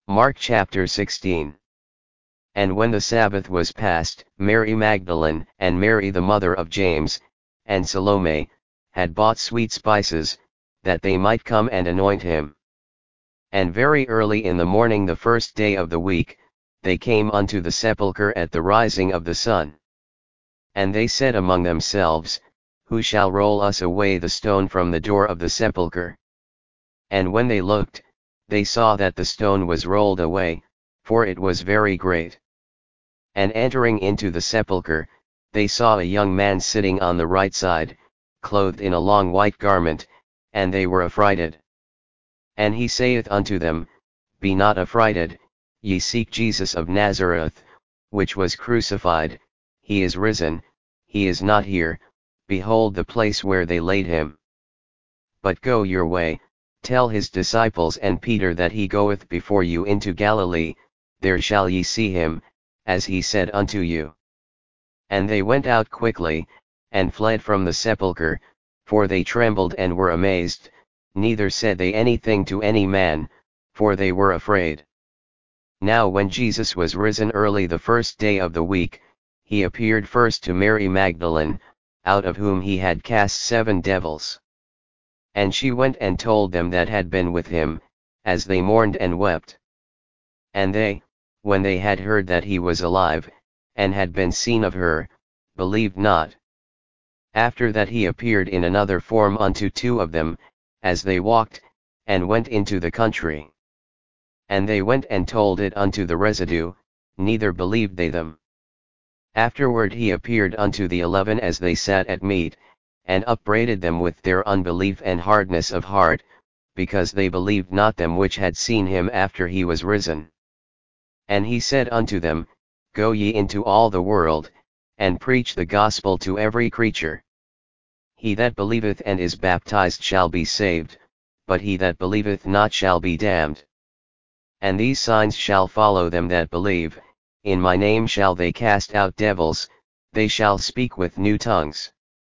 Mark chapter 16. And when the Sabbath was past, Mary Magdalene, and Mary the mother of James, and Salome, had bought sweet spices, that they might come and anoint him. And very early in the morning the first day of the week, they came unto the sepulchre at the rising of the sun. And they said among themselves, Who shall roll us away the stone from the door of the sepulchre? And when they looked, they saw that the stone was rolled away, for it was very great. And entering into the sepulchre, they saw a young man sitting on the right side, clothed in a long white garment, and they were affrighted. And he saith unto them, Be not affrighted, ye seek Jesus of Nazareth, which was crucified. He is risen, he is not here, behold the place where they laid him. But go your way, tell his disciples and Peter that he goeth before you into Galilee, there shall ye see him, as he said unto you. And they went out quickly, and fled from the sepulchre, for they trembled and were amazed, neither said they anything to any man, for they were afraid. Now when Jesus was risen early the first day of the week, he appeared first to Mary Magdalene, out of whom he had cast 7 devils. And she went and told them that had been with him, as they mourned and wept. And they, when they had heard that he was alive, and had been seen of her, believed not. After that he appeared in another form unto 2 of them, as they walked, and went into the country. And they went and told it unto the residue, neither believed they them. Afterward he appeared unto the 11 as they sat at meat, and upbraided them with their unbelief and hardness of heart, because they believed not them which had seen him after he was risen. And he said unto them, Go ye into all the world, and preach the gospel to every creature. He that believeth and is baptized shall be saved, but he that believeth not shall be damned. And these signs shall follow them that believe, in my name shall they cast out devils, they shall speak with new tongues.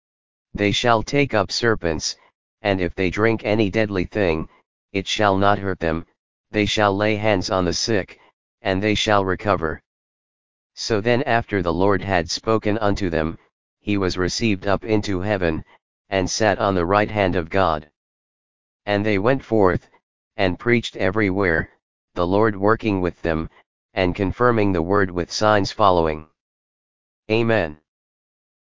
They shall take up serpents, and if they drink any deadly thing, it shall not hurt them, they shall lay hands on the sick, and they shall recover. So then after the Lord had spoken unto them, he was received up into heaven, and sat on the right hand of God. And they went forth, and preached everywhere, the Lord working with them, and confirming the word with signs following. Amen.